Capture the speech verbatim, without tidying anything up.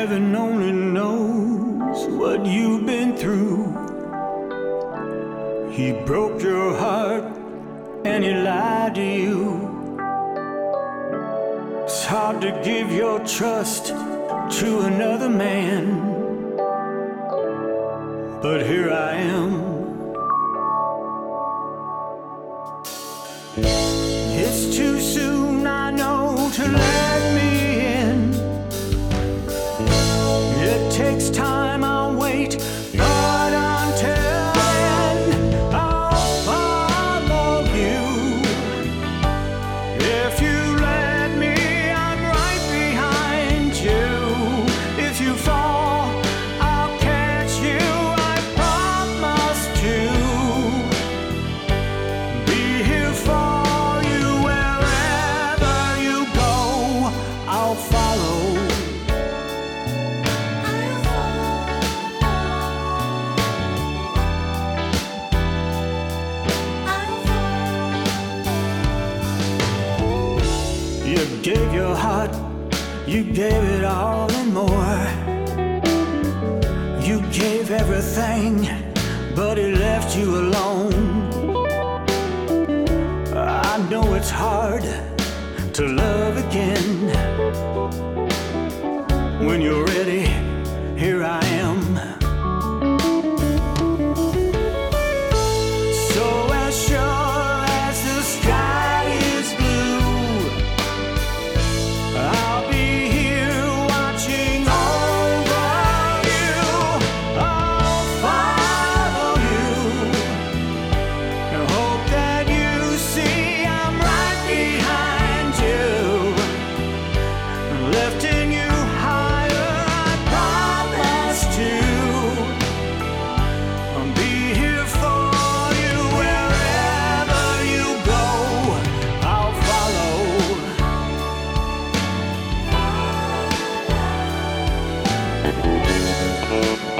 Heaven only knows what you've been through. He broke your heart and he lied to you. It's hard to give your trust to another man, but here I am. It's too soon, I know, to let me in. It takes time, I'll wait, but until then, I'll follow you. If you let me, I'm right behind you. If you fall, I'll catch you, I promise to be here for you. Wherever you go, I'll follow. You gave your heart, you gave it all and more. You gave everything, but it left you alone. I know it's hard to love again. When you're ready, here I am. So as sure as the sky is blue, I'll be here watching over you. I'll follow you and hope that you see I'm right behind you, lifting you higher. I promise to be here for you. Wherever you go, I'll follow.